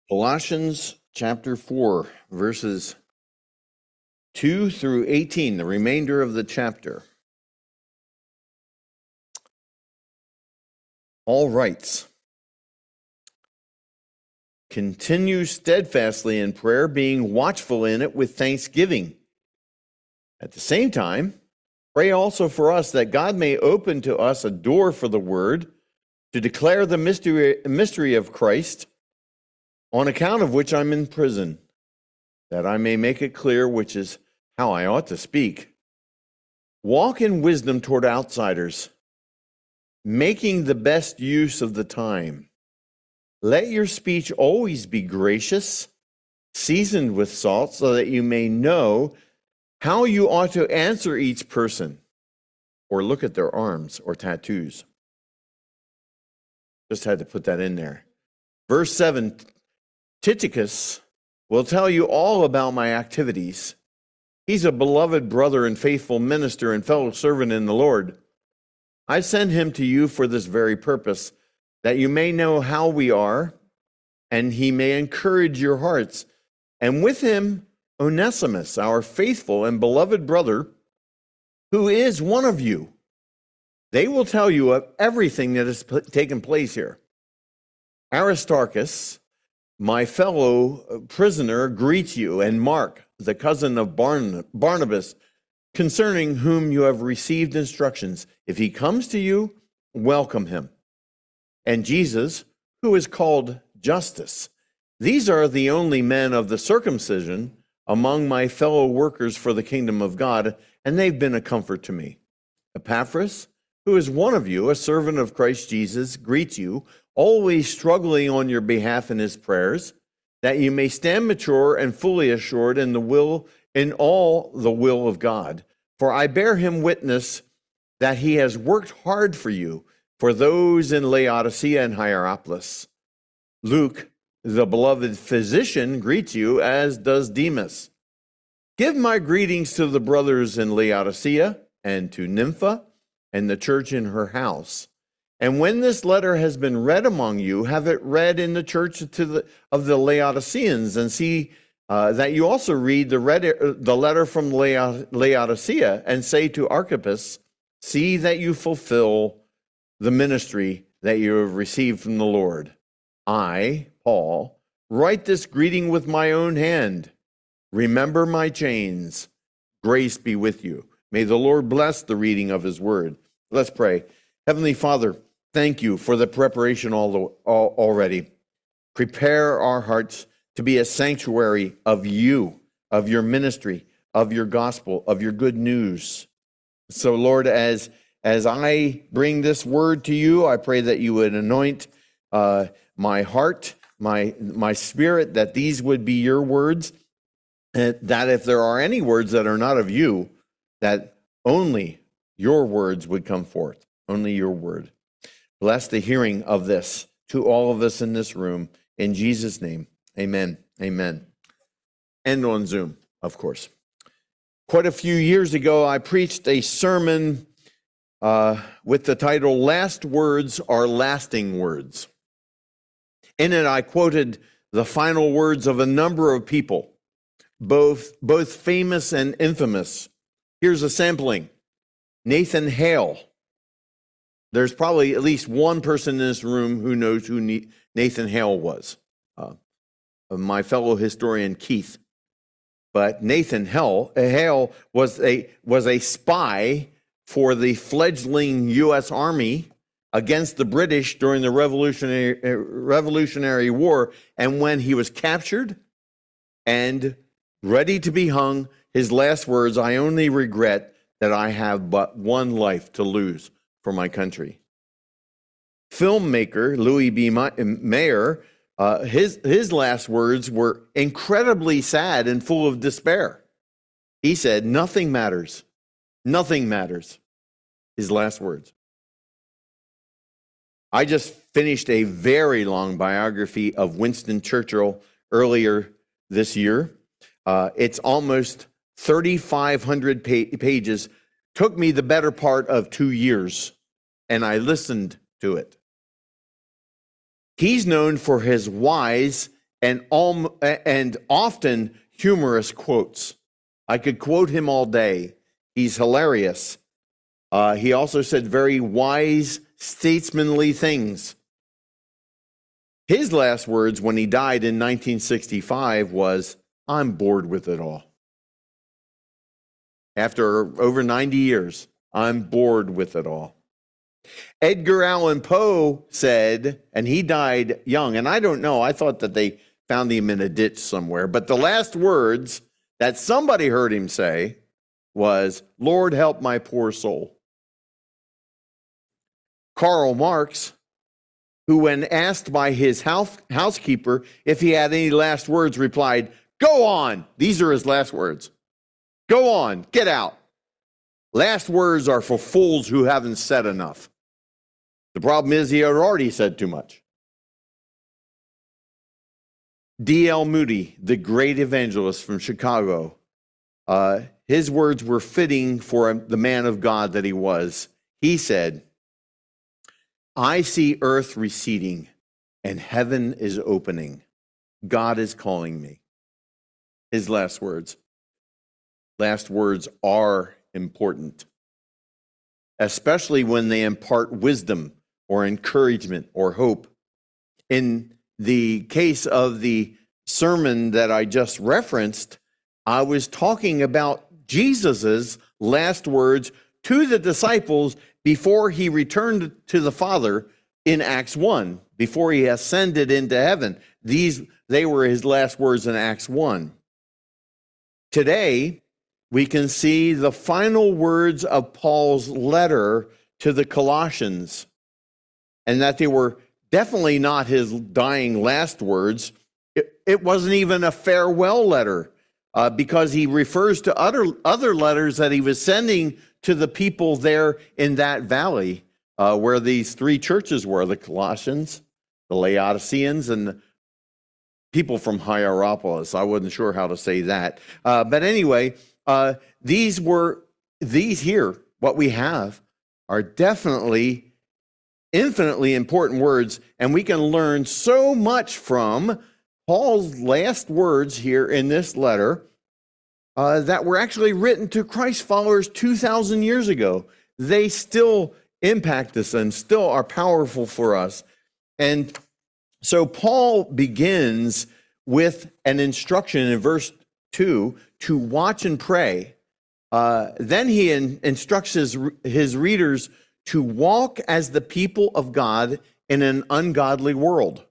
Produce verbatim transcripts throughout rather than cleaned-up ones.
Colossians chapter four, verses two through eighteen, the remainder of the chapter. Paul writes, "Continue steadfastly in prayer, being watchful in it with thanksgiving. At the same time, pray also for us that God may open to us a door for the word to declare the mystery, mystery of Christ, on account of which I'm in prison, that I may make it clear which is how I ought to speak. Walk in wisdom toward outsiders, making the best use of the time. Let your speech always be gracious, seasoned with salt, so that you may know how you ought to answer each person, or look at their arms or tattoos." Just had to put that in there. Verse seven, Tychicus will tell you all about my activities. He's a beloved brother and faithful minister and fellow servant in the Lord. I send him to you for this very purpose, that you may know how we are, and he may encourage your hearts. And with him, Onesimus, our faithful and beloved brother, who is one of you. They will tell you of everything that has taken place here. Aristarchus, my fellow prisoner, greets you, and Mark, the cousin of Barn- Barnabas, concerning whom you have received instructions. If he comes to you, welcome him. And Jesus, who is called Justus. These are the only men of the circumcision among my fellow workers for the kingdom of God, and they've been a comfort to me. Epaphras, who is one of you, a servant of Christ Jesus, greets you, always struggling on your behalf in his prayers, that you may stand mature and fully assured in the will, in all the will of God. For I bear him witness that he has worked hard for you, for those in Laodicea and Hierapolis. Luke, the beloved physician, greets you, as does Demas. Give my greetings to the brothers in Laodicea and to Nympha and the church in her house. And when this letter has been read among you, have it read in the church to the, of the Laodiceans, and see uh, that you also read the, read, the letter from Laodicea, and say to Archippus, see that you fulfill the ministry that you have received from the Lord. I, Paul, write this greeting with my own hand. Remember my chains. Grace be with you. May the Lord bless the reading of his word. Let's pray. Heavenly Father, thank you for the preparation all, the, all already. Prepare our hearts to be a sanctuary of you, of your ministry, of your gospel, of your good news. So, Lord, as, as I bring this word to you, I pray that you would anoint uh, my heart, my, my spirit, that these would be your words, and that if there are any words that are not of you, that only your words would come forth, only your word. Bless the hearing of this to all of us in this room. In Jesus' name, amen, amen. And on Zoom, of course. Quite a few years ago, I preached a sermon uh, with the title, Last Words Are Lasting Words. In it, I quoted the final words of a number of people, both, both famous and infamous. Here's a sampling. Nathan Hale. There's probably at least one person in this room who knows who Nathan Hale was. Uh, my fellow historian, Keith. But Nathan Hale, Hale was a, was a spy for the fledgling U S Army against the British during the Revolutionary, uh, Revolutionary War. And when he was captured and ready to be hung, his last words, I only regret that I have but one life to lose for my country. Filmmaker Louis B. Mayer, uh, his, his last words were incredibly sad and full of despair. He said, nothing matters. Nothing matters. His last words. I just finished a very long biography of Winston Churchill earlier this year. Uh, it's almost thirty-five hundred pa- pages. Took me the better part of two years, and I listened to it. He's known for his wise and, all, and often humorous quotes. I could quote him all day. He's hilarious. Uh, he also said very wise, statesmanly things. His last words when he died in nineteen sixty-five was, "I'm bored with it all." After over ninety years, I'm bored with it all. Edgar Allan Poe said, and he died young, and I don't know, I thought that they found him in a ditch somewhere, but the last words that somebody heard him say was, "Lord, help my poor soul." Karl Marx, who when asked by his house, housekeeper if he had any last words, replied, "Go on." These are his last words. "Go on, get out. Last words are for fools who haven't said enough." The problem is he had already said too much. D L Moody, the great evangelist from Chicago, uh, his words were fitting for the man of God that he was. He said, "I see earth receding and heaven is opening. God is calling me." His last words. Last words are important, especially when they impart wisdom or encouragement or hope. In the case of the sermon that I just referenced, I was talking about Jesus's last words to the disciples before he returned to the Father in Acts one, before he ascended into heaven. These, they were his last words in Acts one. Today, we can see the final words of Paul's letter to the Colossians, and that they were definitely not his dying last words. It, it wasn't even a farewell letter, uh, because he refers to other, other letters that he was sending to the people there in that valley, uh, where these three churches were, the Colossians, the Laodiceans, and the people from Hierapolis. I wasn't sure how to say that. Uh, but anyway, uh, these were, these here, what we have, are definitely infinitely important words, and we can learn so much from Paul's last words here in this letter uh, that were actually written to Christ followers two thousand years ago. They still impact us and still are powerful for us. And so Paul begins with an instruction in verse two to watch and pray. Uh, then he in, instructs his, his readers to walk as the people of God in an ungodly world.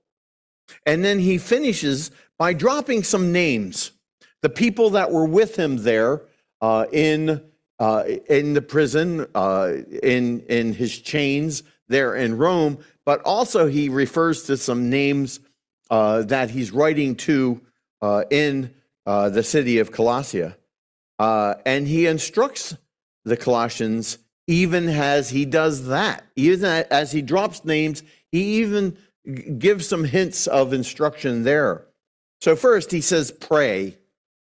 And then he finishes by dropping some names. The people that were with him there uh, in, uh, in the prison, uh, in, in his chains there in Rome, but also he refers to some names uh, that he's writing to uh, in uh, the city of Colossia. Uh, and he instructs the Colossians even as he does that. Even as he drops names, he even gives some hints of instruction there. So first he says, pray,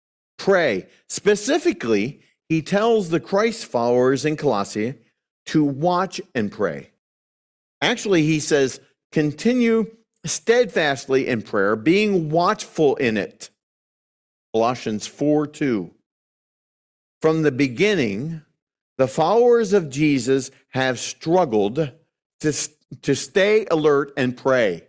pray. Specifically, he tells the Christ followers in Colossae to watch and pray. Actually, he says, continue steadfastly in prayer, being watchful in it. Colossians four two. From the beginning, the followers of Jesus have struggled to, to stay alert and pray.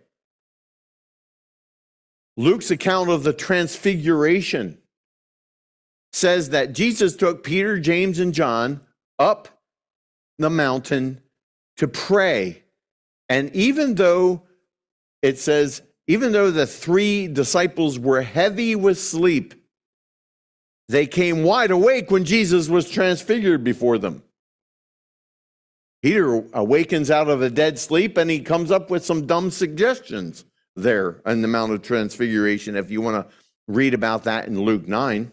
Luke's account of the transfiguration says that Jesus took Peter, James, and John up the mountain to pray. And even though it says, even though the three disciples were heavy with sleep, they came wide awake when Jesus was transfigured before them. Peter awakens out of a dead sleep and he comes up with some dumb suggestions there on the Mount of Transfiguration, if you want to read about that in Luke nine.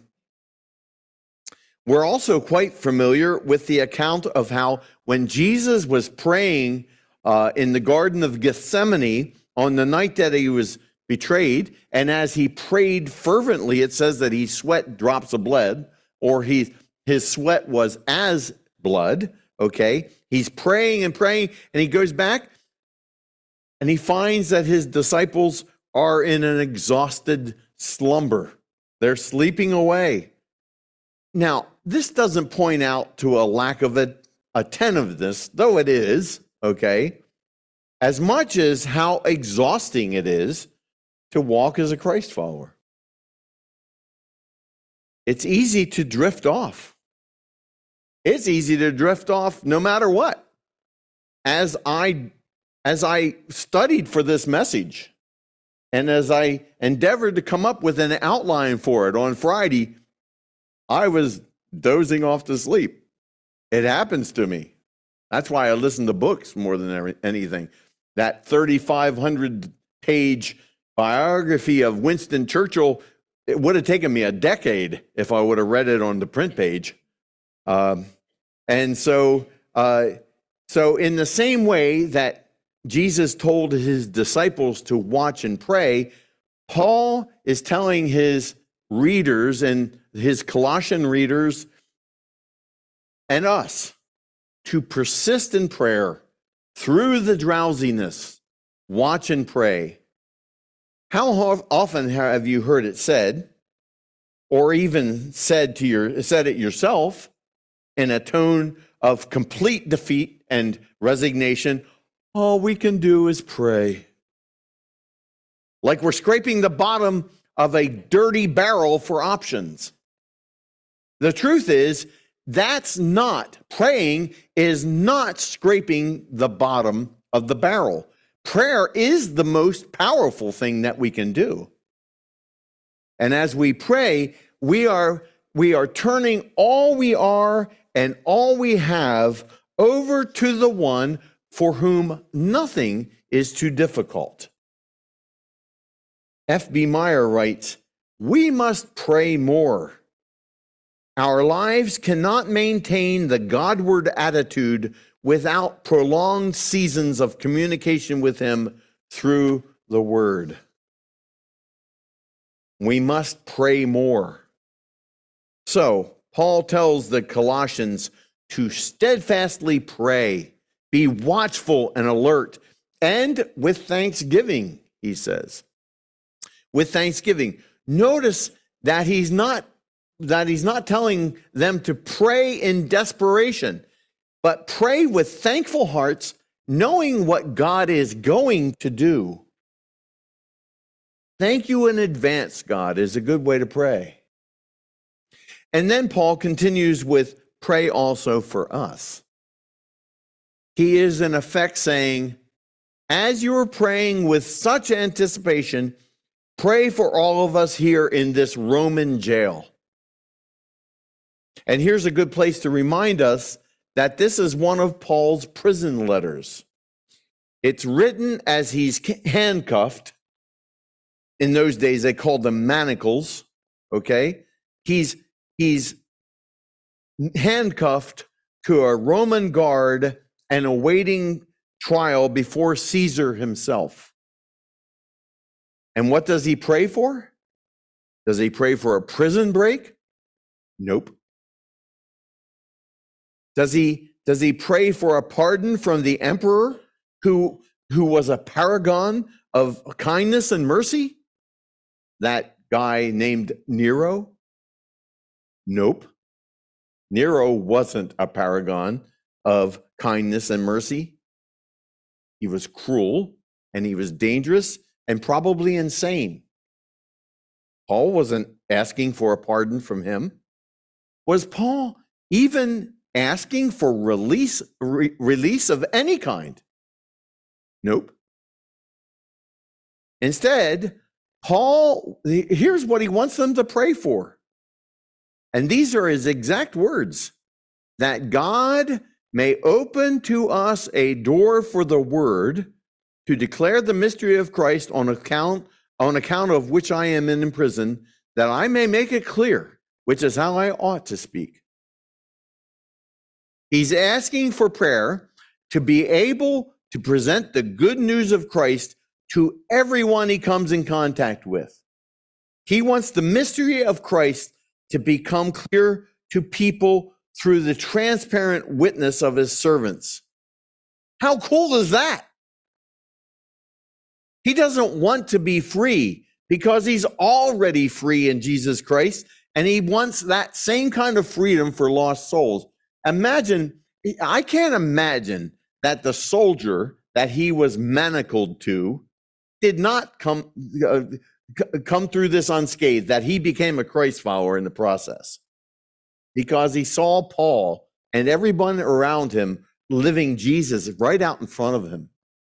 We're also quite familiar with the account of how when Jesus was praying uh, in the Garden of Gethsemane on the night that he was betrayed, and as he prayed fervently, it says that he sweat drops of blood, or he, his sweat was as blood, okay? He's praying and praying, and he goes back, and he finds that his disciples are in an exhausted slumber. They're sleeping away. Now, this doesn't point out to a lack of a, attentiveness, though it is, okay, as much as how exhausting it is to walk as a Christ follower. It's easy to drift off. It's easy to drift off no matter what. As I, as I studied for this message, and as I endeavored to come up with an outline for it on Friday, I was dozing off to sleep. It happens to me. That's why I listen to books more than anything. That thirty-five hundred page biography of Winston Churchill, it would have taken me a decade if I would have read it on the print page. Um, and so, uh, so in the same way that Jesus told his disciples to watch and pray, Paul is telling his readers and his Colossian readers and us to persist in prayer through the drowsiness. Watch and pray. How often have you heard it said, or even said to your said it yourself in a tone of complete defeat and resignation? All we can do is pray. Like we're scraping the bottom of a dirty barrel for options. The truth is, that's not, praying is not scraping the bottom of the barrel. Prayer is the most powerful thing that we can do. And as we pray, we are, we are turning all we are and all we have over to the one for whom nothing is too difficult. F B Meyer writes, "We must pray more. Our lives cannot maintain the Godward attitude without prolonged seasons of communication with him through the word." We must pray more. So, Paul tells the Colossians to steadfastly pray, be watchful and alert, and with thanksgiving, he says. With thanksgiving. Notice that he's not that he's not telling them to pray in desperation, but pray with thankful hearts, knowing what God is going to do. Thank you in advance, God, is a good way to pray. And then Paul continues with pray also for us. He is in effect saying, as you are praying with such anticipation, pray for all of us here in this Roman jail. And here's a good place to remind us that this is one of Paul's prison letters. It's written as he's handcuffed. In those days, they called them manacles, okay? He's, he's handcuffed to a Roman guard and awaiting trial before Caesar himself. And what does he pray for? Does he pray for a prison break? Nope. Does he, does he pray for a pardon from the emperor who, who was a paragon of kindness and mercy? That guy named Nero? Nope. Nero wasn't a paragon of kindness and mercy. He was cruel and he was dangerous and probably insane. Paul wasn't asking for a pardon from him. Was Paul even asking for release, re- release of any kind? Nope. Instead, Paul, here's what he wants them to pray for. And these are his exact words: that God may open to us a door for the word to declare the mystery of Christ, on account, on account of which I am in prison, that I may make it clear, which is how I ought to speak. He's asking for prayer to be able to present the good news of Christ to everyone he comes in contact with. He wants the mystery of Christ to become clear to people through the transparent witness of his servants. How cool is that? He doesn't want to be free because he's already free in Jesus Christ. And he wants that same kind of freedom for lost souls. Imagine, I can't imagine that the soldier that he was manacled to did not come, uh, come through this unscathed, that he became a Christ follower in the process. Because he saw Paul and everyone around him living Jesus right out in front of him.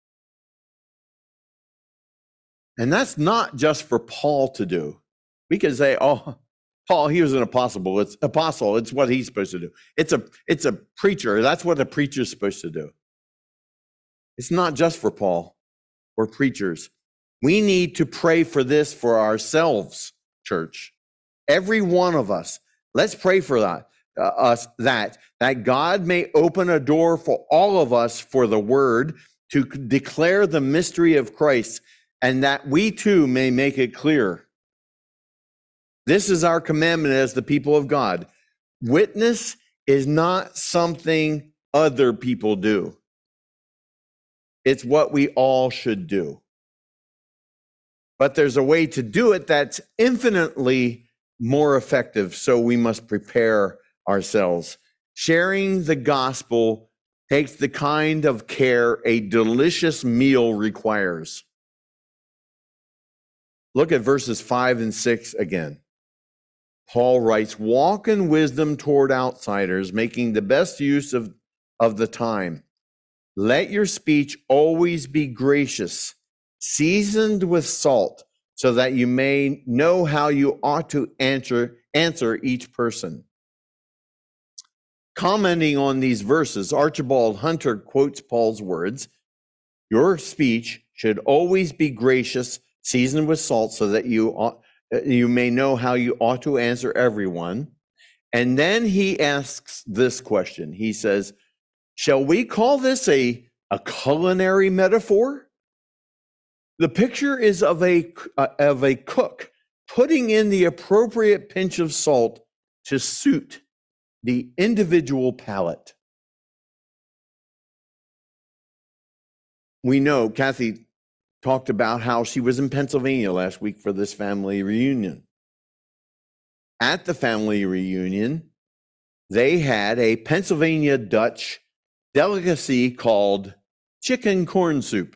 And that's not just for Paul to do. We can say, oh, Paul, he was an apostle. It's apostle. It's what he's supposed to do. It's a, it's a preacher. That's what a preacher's supposed to do. It's not just for Paul or preachers. We need to pray for this for ourselves, church. Every one of us. Let's pray for that. Uh, us that that God may open a door for all of us for the word to declare the mystery of Christ, and that we too may make it clear. This is our commandment as the people of God. Witness is not something other people do. It's what we all should do. But there's a way to do it that's infinitely more effective, so we must prepare ourselves. Sharing the gospel takes the kind of care a delicious meal requires. Look at verses five and six again. Paul writes, walk in wisdom toward outsiders, making the best use of, of the time. Let your speech always be gracious, seasoned with salt, so that you may know how you ought to answer, answer each person. Commenting on these verses, Archibald Hunter quotes Paul's words, your speech should always be gracious, seasoned with salt, so that you ought, you may know how you ought to answer everyone. And then he asks this question. He says, shall we call this a, a culinary metaphor? The picture is of a, uh, of a cook putting in the appropriate pinch of salt to suit the individual palate. We know Kathy talked about how she was in Pennsylvania last week for this family reunion. At the family reunion, they had a Pennsylvania Dutch delicacy called chicken corn soup.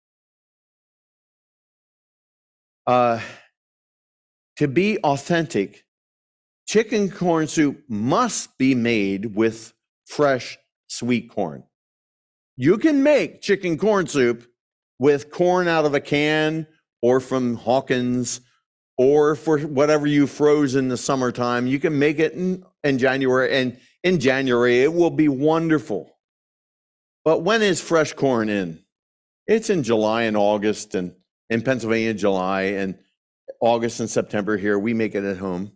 Uh, to be authentic, chicken corn soup must be made with fresh sweet corn. You can make chicken corn soup with corn out of a can or from Hawkins or for whatever you froze in the summertime. You can make it in, in January, and in January it will be wonderful. But when is fresh corn in? It's in July and August, and in Pennsylvania, July and August and September here. We make it at home.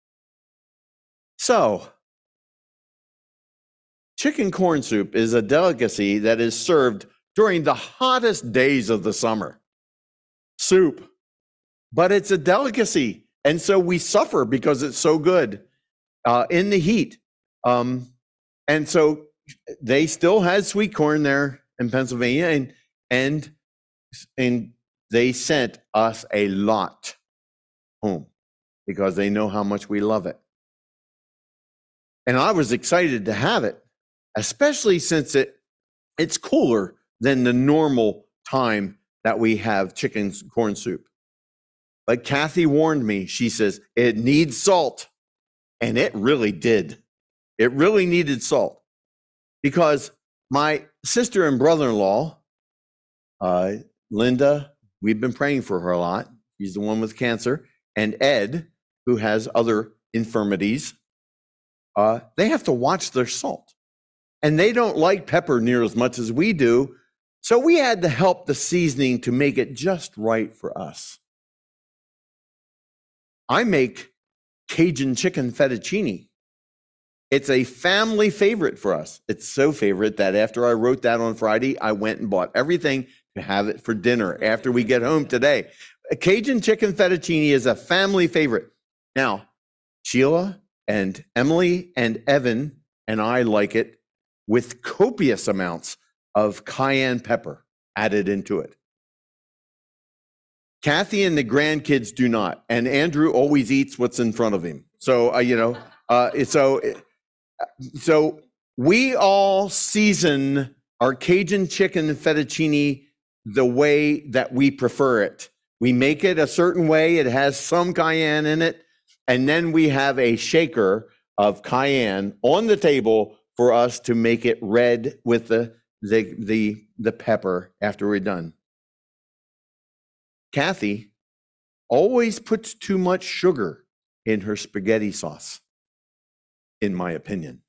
So, chicken corn soup is a delicacy that is served during the hottest days of the summer. Soup. But it's a delicacy, and so we suffer because it's so good uh, in the heat. Um, and so they still had sweet corn there in Pennsylvania, and and and they sent us a lot home because they know how much we love it. And I was excited to have it, especially since it it's cooler than the normal time that we have chicken corn soup. But Kathy warned me. She says, it needs salt. And it really did. It really needed salt. Because my sister and brother-in-law, uh, Linda, we've been praying for her a lot. She's the one with cancer. And Ed, who has other infirmities, uh, they have to watch their salt. And they don't like pepper near as much as we do. So we had to help the seasoning to make it just right for us. I make Cajun chicken fettuccine. It's a family favorite for us. It's so favorite that after I wrote that on Friday, I went and bought everything to have it for dinner after we get home today. A Cajun chicken fettuccine is a family favorite. Now, Sheila and Emily and Evan and I like it with copious amounts of cayenne pepper added into it. Kathy and the grandkids do not, and Andrew always eats what's in front of him. So uh, you know, uh, so so we all season our Cajun chicken fettuccine the way that we prefer it. We make it a certain way. It has some cayenne in it, and then we have a shaker of cayenne on the table for us to make it red with the the the, the pepper after we're done. Kathy always puts too much sugar in her spaghetti sauce, in my opinion.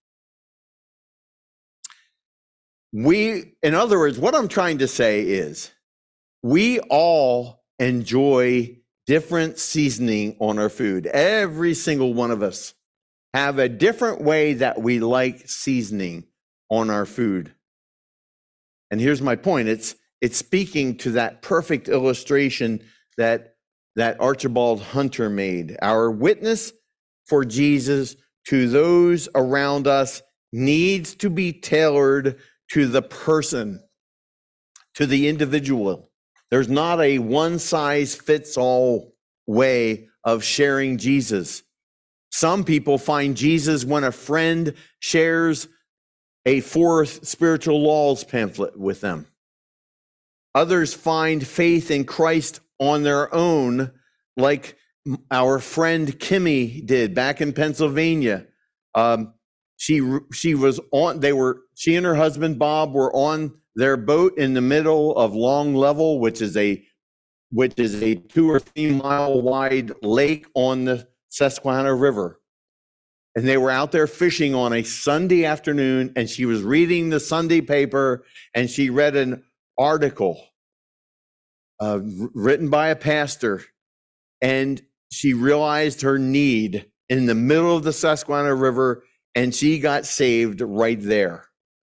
We, in other words, what I'm trying to say is we all enjoy different seasoning on our food. Every single one of us have a different way that we like seasoning on our food. And here's my point. It's it's speaking to that perfect illustration that that Archibald Hunter made. Our witness for Jesus to those around us needs to be tailored to the person, to the individual. There's not a one-size-fits-all way of sharing Jesus. Some people find Jesus when a friend shares a fourth spiritual laws pamphlet with them. Others find faith in Christ on their own, like our friend Kimmy did back in Pennsylvania. Um, she she was on. They were she and her husband Bob were on their boat in the middle of Long Level, which is a which is a two or three mile wide lake on the Susquehanna River. And they were out there fishing on a Sunday afternoon, and she was reading the Sunday paper, and she read an article uh, written by a pastor, and she realized her need in the middle of the Susquehanna River, and she got saved right there.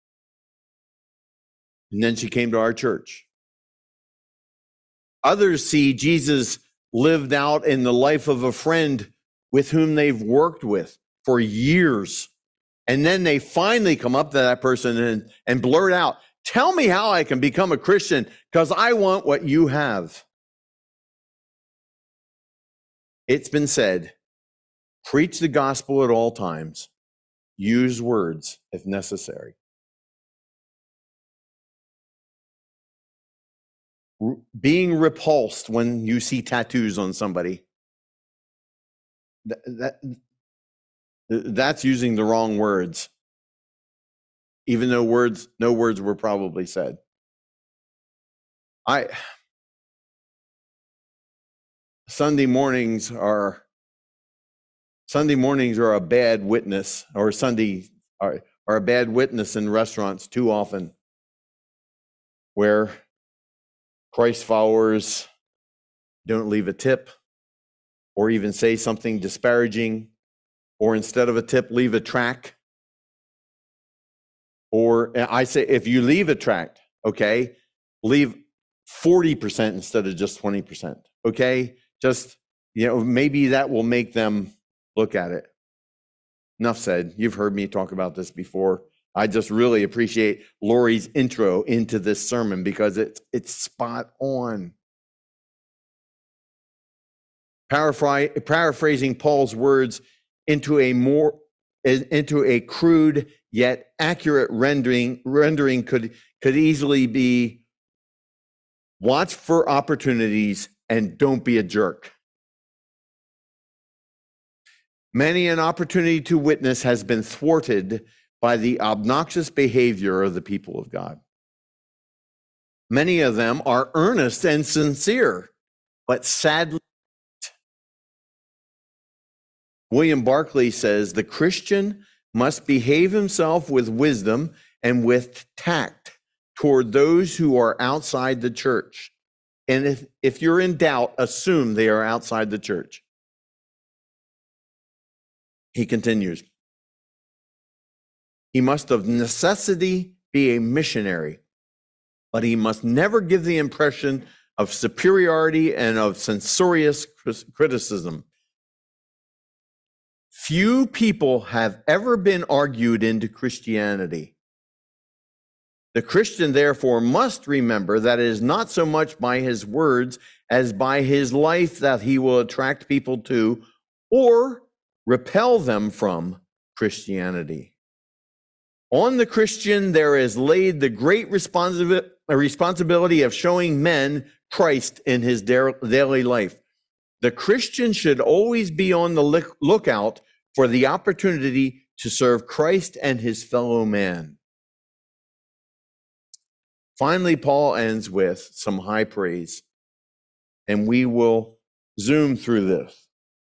And then she came to our church. Others see Jesus lived out in the life of a friend with whom they've worked with for years. And then they finally come up to that person and, and blurt out, "Tell me how I can become a Christian, because I want what you have." It's been said, preach the gospel at all times. Use words if necessary. R- being repulsed when you see tattoos on somebody, that, that that's using the wrong words, even though words, no words were probably said. I Sunday mornings are Sunday mornings are a bad witness, or Sunday are, are a bad witness in restaurants too often, where Christ followers don't leave a tip or even say something disparaging, or instead of a tip, leave a tract. Or I say, if you leave a tract, okay, leave forty percent instead of just twenty percent, okay? Just, you know, maybe that will make them look at it. Enough said. You've heard me talk about this before. I just really appreciate Lori's intro into this sermon because it's it's spot on. Paraphr- paraphrasing Paul's words into a more into a crude yet accurate rendering rendering could could easily be: watch for opportunities and don't be a jerk. Many an opportunity to witness has been thwarted by the obnoxious behavior of the people of God. Many of them are earnest and sincere, but sadly, William Barclay says the Christian must behave himself with wisdom and with tact toward those who are outside the church. And if, if you're in doubt, assume they are outside the church. He continues, he must of necessity be a missionary, but he must never give the impression of superiority and of censorious criticism. Few people have ever been argued into Christianity. The Christian, therefore, must remember that it is not so much by his words as by his life that he will attract people to or repel them from Christianity. On the Christian, there is laid the great responsi- responsibility of showing men Christ in his daily life. The Christian should always be on the look- lookout for the opportunity to serve Christ and his fellow man. Finally, Paul ends with some high praise, and we will zoom through this.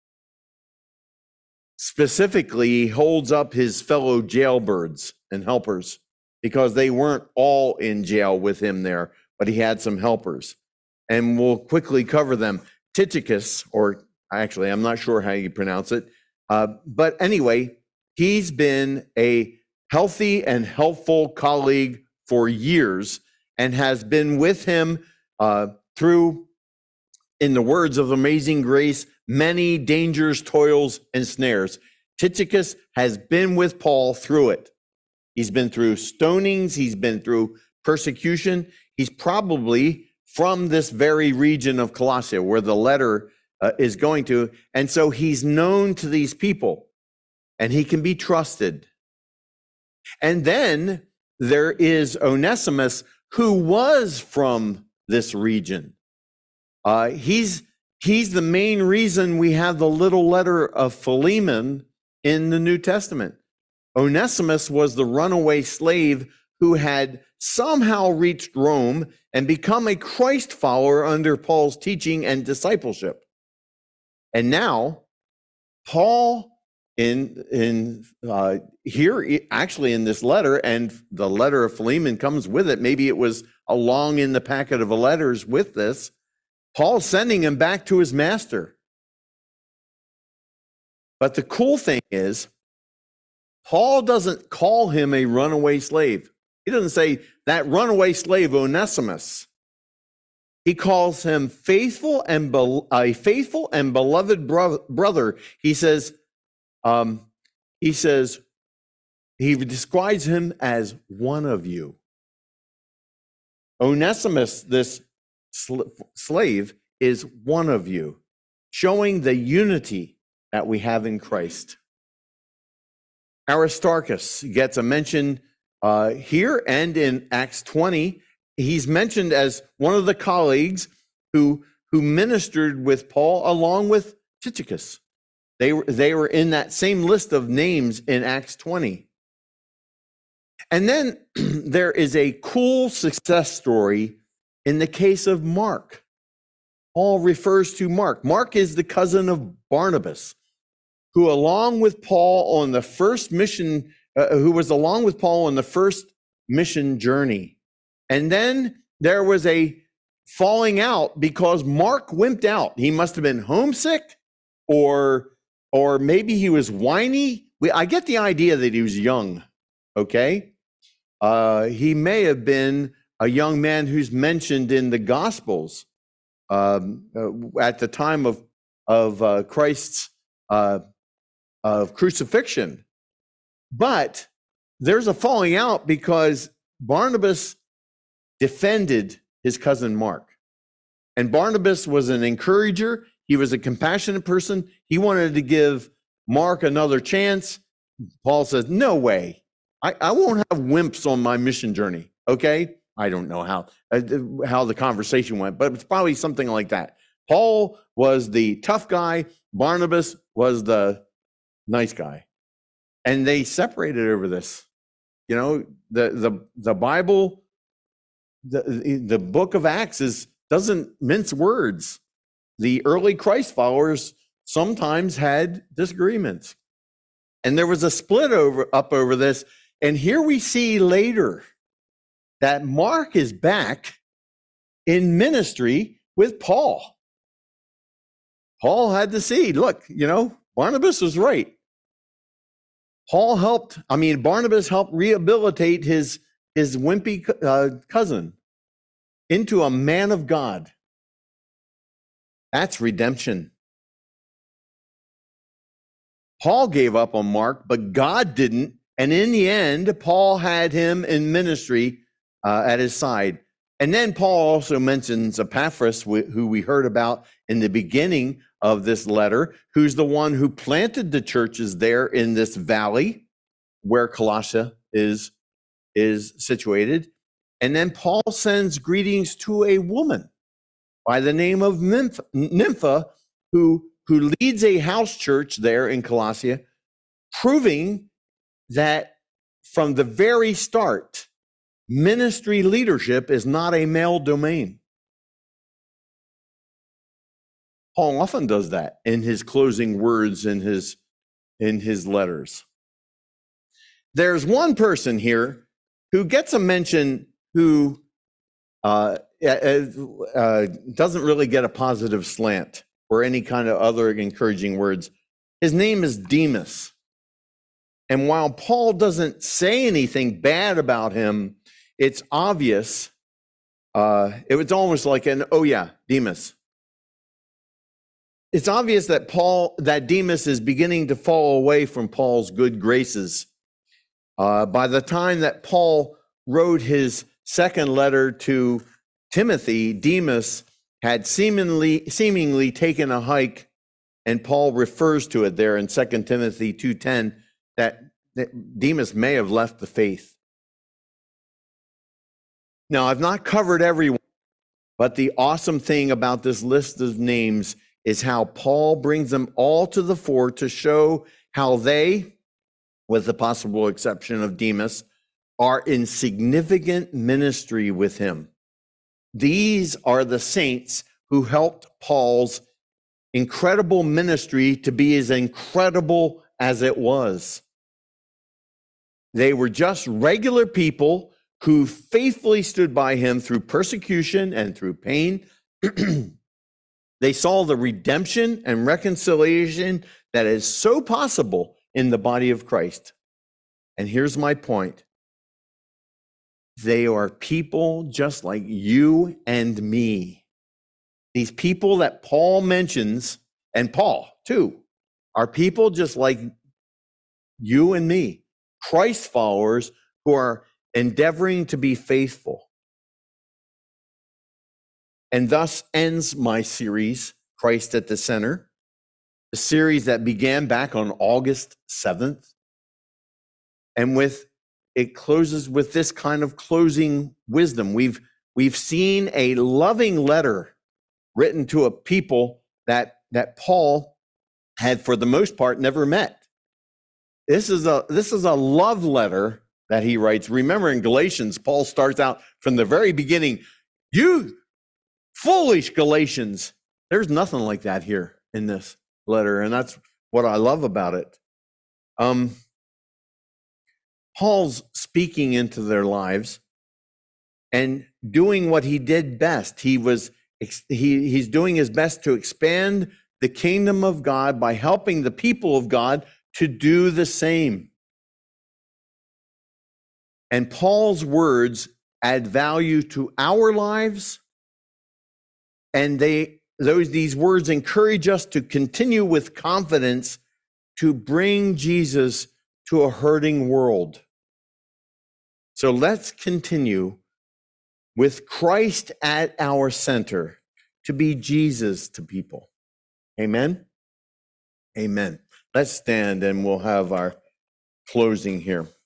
Specifically, he holds up his fellow jailbirds and helpers because they weren't all in jail with him there, but he had some helpers. And we'll quickly cover them. Tychicus, or actually, I'm not sure how you pronounce it, uh, but anyway, he's been a healthy and helpful colleague for years and has been with him uh, through, in the words of Amazing Grace, many dangers, toils, and snares. Tychicus has been with Paul through it. He's been through stonings. He's been through persecution. He's probably from this very region of Colossae where the letter uh, is going to. And so he's known to these people and he can be trusted. And then there is Onesimus, who was from this region. Uh, he's he's the main reason we have the little letter of Philemon in the New Testament. Onesimus was the runaway slave who had somehow reached Rome and become a Christ follower under Paul's teaching and discipleship. And now, Paul, in in uh, here, actually in this letter, and the letter of Philemon comes with it. Maybe it was along in the packet of letters with this. Paul's sending him back to his master. But the cool thing is, Paul doesn't call him a runaway slave. He doesn't say that runaway slave Onesimus. He calls him faithful and be- a faithful and beloved bro- brother. He says, um, he says, he describes him as one of you. Onesimus, this sl- slave, is one of you, showing the unity that we have in Christ. Aristarchus gets a mention uh, here and in Acts twenty. He's mentioned as one of the colleagues who, who ministered with Paul along with Tychicus. They were, they were in that same list of names in Acts twenty. And then there is a cool success story in the case of Mark. Paul refers to Mark. Mark is the cousin of Barnabas, who along with Paul on the first mission, uh, who was along with Paul on the first mission journey. And then there was a falling out because Mark wimped out. He must have been homesick, or, or maybe he was whiny. We, I get the idea that he was young, okay? Uh, he may have been a young man who's mentioned in the Gospels um, uh, at the time of, of uh, Christ's uh, of crucifixion. But there's a falling out because Barnabas defended his cousin Mark. And Barnabas was an encourager. He was a compassionate person. He wanted to give Mark another chance. Paul says, no way. I, I won't have wimps on my mission journey. Okay? I don't know how, uh, how the conversation went, but it's probably something like that. Paul was the tough guy. Barnabas was the nice guy. And they separated over this. You know, the the the Bible, the the book of Acts is doesn't mince words. The early Christ followers sometimes had disagreements. And there was a split over up over this. And here we see later that Mark is back in ministry with Paul. Paul had to see, look, you know, Barnabas was right. Paul helped, I mean, Barnabas helped rehabilitate his, his wimpy uh, cousin into a man of God. That's redemption. Paul gave up on Mark, but God didn't. And in the end, Paul had him in ministry uh, at his side. And then Paul also mentions Epaphras, wh- who we heard about in the beginning of this letter, who's the one who planted the churches there in this valley where Colossia is, is situated. And then Paul sends greetings to a woman by the name of Nymph- Nympha, who, who leads a house church there in Colossia, proving that from the very start, ministry leadership is not a male domain. Paul often does that in his closing words in his, in his letters. There's one person here who gets a mention who uh, uh, doesn't really get a positive slant or any kind of other encouraging words. His name is Demas. And while Paul doesn't say anything bad about him, it's obvious. Uh, it was almost like an, oh yeah, Demas. It's obvious that Paul, that Demas is beginning to fall away from Paul's good graces. Uh, by the time that Paul wrote his second letter to Timothy, Demas had seemingly, seemingly taken a hike, and Paul refers to it there in Second Timothy two ten, that, that Demas may have left the faith. Now, I've not covered everyone, but the awesome thing about this list of names is how Paul brings them all to the fore to show how they, with the possible exception of Demas, are in significant ministry with him. These are the saints who helped Paul's incredible ministry to be as incredible as it was. They were just regular people who faithfully stood by him through persecution and through pain. They saw the redemption and reconciliation that is so possible in the body of Christ. And here's my point. They are people just like you and me. These people that Paul mentions, and Paul too, are people just like you and me, Christ followers who are endeavoring to be faithful. And thus ends my series, Christ at the Center, a series that began back on August seventh. And with it closes with this kind of closing wisdom. We've, we've seen a loving letter written to a people that, that Paul had, for the most part, never met. This is a, this is a love letter that he writes. Remember, in Galatians, Paul starts out from the very beginning, you foolish Galatians. There's nothing like that here in this letter, and that's what I love about it. Um, Paul's speaking into their lives and doing what he did best. He was he, he's doing his best to expand the kingdom of God by helping the people of God to do the same. And Paul's words add value to our lives, and they those these words encourage us to continue with confidence to bring Jesus to a hurting world. So let's continue with Christ at our center to be Jesus to people. Amen? Amen. Let's stand and we'll have our closing here.